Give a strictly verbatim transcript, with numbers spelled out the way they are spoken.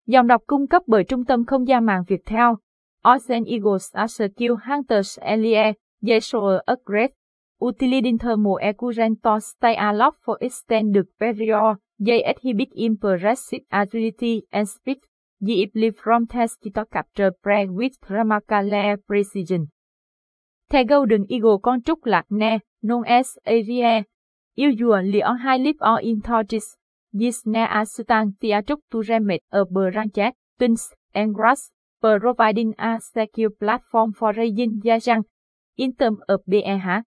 Dòng đọc cung cấp bởi Trung tâm Không gian mạng Viettel. Ocean Eagles are secure hunters earlier, they show upgrade. Utility thermal current stay aloft for extended period, they exhibit impressive agility and speed. The fly from test to capture prey with remarkable precision. The Golden Eagle con trúc lạc nè, known as Aria, usually on high lift or in torches. These snare are substantial to remit a branches, pins, and grass, providing a secure platform for raising their young. In terms of B E H,